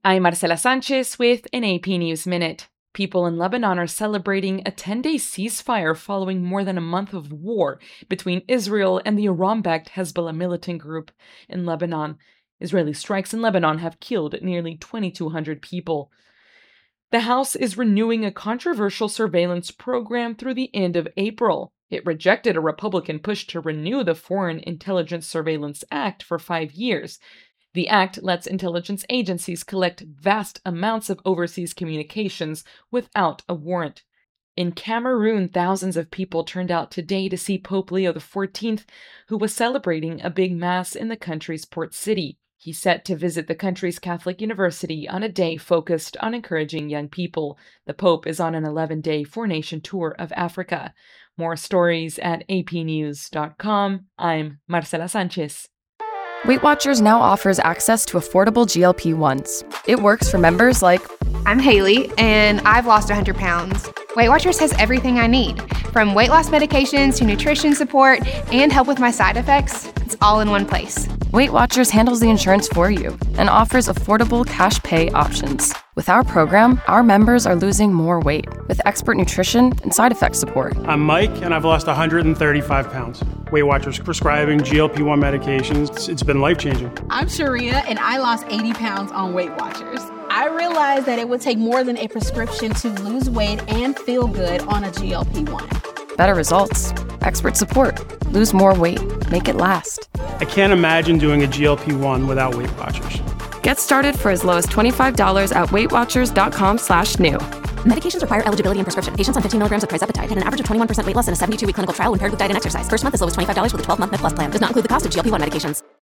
I'm Marcela Sanchez with an AP News Minute. People in Lebanon are celebrating a 10-day ceasefire following more than a month of war between Israel and the Iran-backed Hezbollah militant group in Lebanon. Israeli strikes in Lebanon have killed nearly 2,200 people. The House is renewing a controversial surveillance program through the end of April. It rejected a Republican push to renew the Foreign Intelligence Surveillance Act for 5 years. The act lets intelligence agencies collect vast amounts of overseas communications without a warrant. In Cameroon, thousands of people turned out today to see Pope Leo XIV, who was celebrating a big mass in the country's port city. He's set to visit the country's Catholic university on a day focused on encouraging young people. The Pope is on an 11-day four-nation tour of Africa. More stories at apnews.com. I'm Marcela Sanchez. Weight Watchers now offers access to affordable GLP-1s. It works for members like... I'm Haley, and I've lost 100 pounds. Weight Watchers has everything I need, from weight loss medications to nutrition support and help with my side effects. It's all in one place. Weight Watchers handles the insurance for you and offers affordable cash pay options. With our program, our members are losing more weight with expert nutrition and side effect support. I'm Mike, and I've lost 135 pounds. Weight Watchers prescribing GLP-1 medications. It's been life-changing. I'm Sharia, and I lost 80 pounds on Weight Watchers. I realized that it would take more than a prescription to lose weight and feel good on a GLP-1. Better results, expert support, lose more weight, make it last. I can't imagine doing a GLP-1 without Weight Watchers. Get started for as low as $25 at weightwatchers.com/new. Medications require eligibility and prescription. Patients on 15 milligrams of trizepatide had an average of 21% weight loss in a 72-week clinical trial when paired with diet and exercise. First month as low as $25 with a 12-month Med Plus plan. Does not include the cost of GLP-1 medications.